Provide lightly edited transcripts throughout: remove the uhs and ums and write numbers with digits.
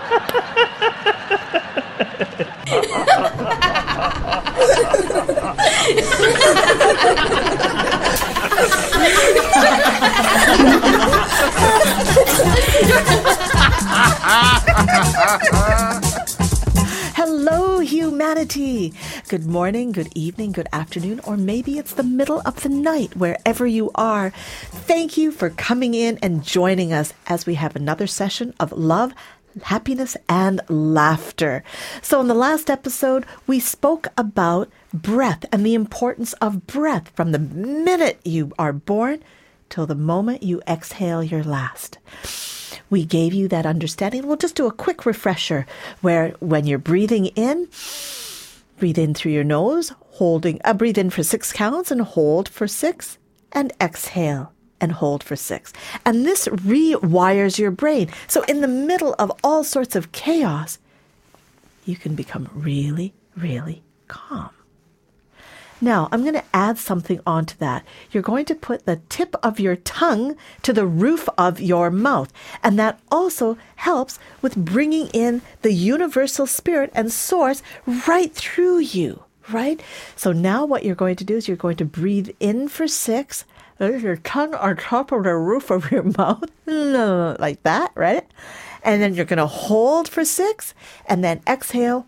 Hello, humanity! Good morning, good evening, good afternoon, or maybe it's the middle of the night, wherever you are. Thank you for coming in and joining us as we have another session of love, happiness, and laughter. So in the last episode, we spoke about breath and the importance of breath from the minute you are born till the moment you exhale your last. We gave you that understanding. We'll just do a quick refresher where when you're breathing in, breathe in through your nose, breathe in for 6 counts and hold for 6, and exhale and hold for 6. And this rewires your brain. So in the middle of all sorts of chaos, you can become really, really calm. Now, I'm going to add something onto that. You're going to put the tip of your tongue to the roof of your mouth. And that also helps with bringing in the universal spirit and source right through you, right? So now what you're going to do is you're going to breathe in for 6. There's your tongue on top of the roof of your mouth, like that, right? And then you're going to hold for 6 and then exhale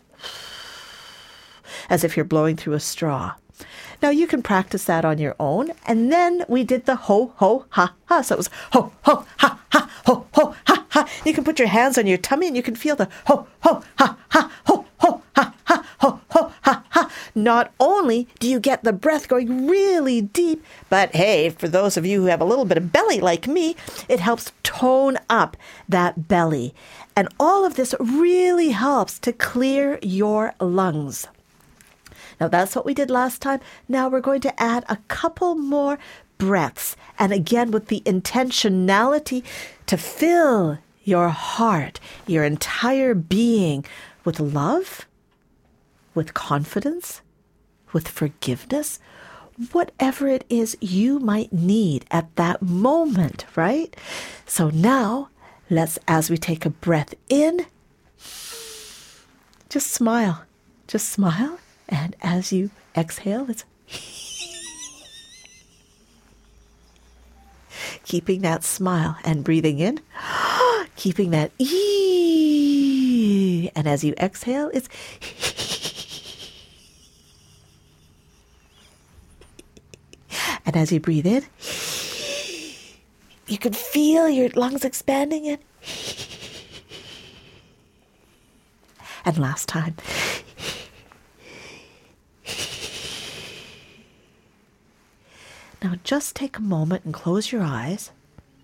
as if you're blowing through a straw. Now, you can practice that on your own. And then we did the ho, ho, ha, ha. So it was ho, ho, ha, ha, ho, ho, ha, ha. You can put your hands on your tummy and you can feel the ho, ho, ha, ha, ho, ho, ha, ha, ho, ho, ha, ha. Not only do you get the breath going really deep, but hey, for those of you who have a little bit of belly like me, it helps tone up that belly. And all of this really helps to clear your lungs. Now, that's what we did last time. Now we're going to add a couple more breaths. And again, with the intentionality to fill your heart, your entire being with love, with confidence, with forgiveness, whatever it is you might need at that moment, right? So now, as we take a breath in, just smile. Just smile. And as you exhale, it's keeping that smile and breathing in, keeping that ee. And as you exhale, it's and as you breathe in, you can feel your lungs expanding in. And last time. Now just take a moment and close your eyes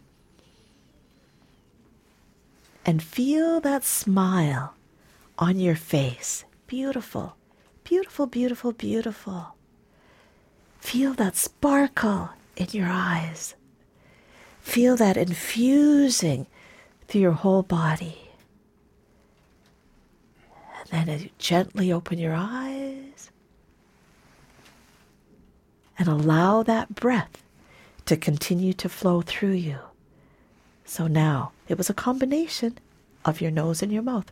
and feel that smile on your face. Beautiful, beautiful, beautiful, beautiful. Feel that sparkle in your eyes. Feel that infusing through your whole body. And then as you gently open your eyes, and allow that breath to continue to flow through you. So now, it was a combination of your nose and your mouth.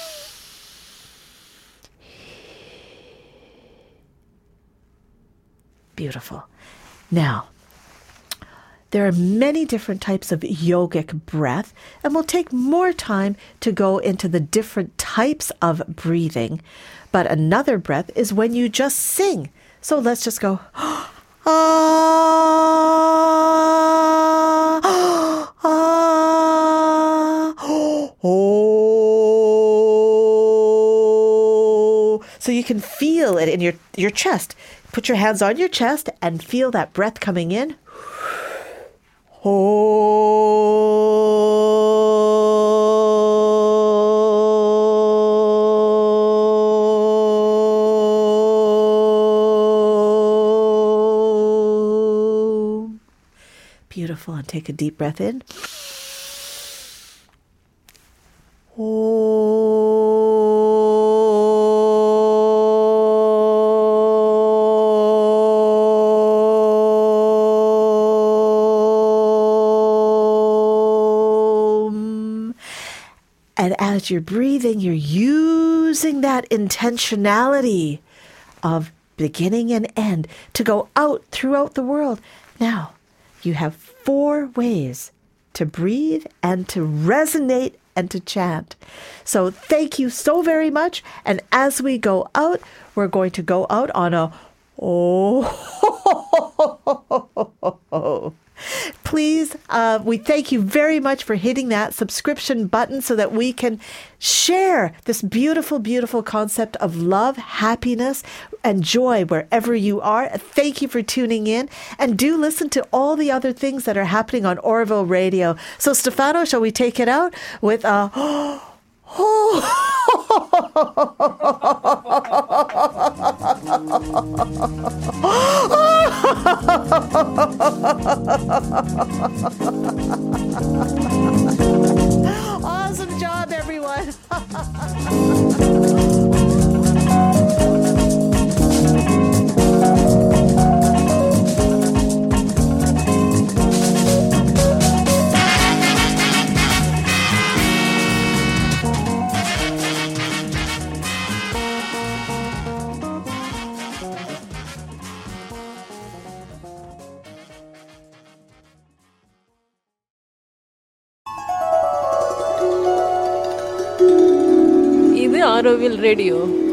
Beautiful. Now, there are many different types of yogic breath, and we'll take more time to go into the different types of breathing. But another breath is when you just sing. So let's just go, ah, ah, oh. So you can feel it in your chest. Put your hands on your chest and feel that breath coming in. Beautiful. And take a deep breath in. And as you're breathing, you're using that intentionality of beginning and end to go out throughout the world. Now, you have 4 ways to breathe and to resonate and to chant. So thank you so very much. And as we go out, we're going to go out on a oh. Please, we thank you very much for hitting that subscription button so that we can share this beautiful, beautiful concept of love, happiness, and joy wherever you are. Thank you for tuning in. And do listen to all the other things that are happening on Oroville Radio. So, Stefano, shall we take it out with a... Awesome job, everyone. இது Auroville radio.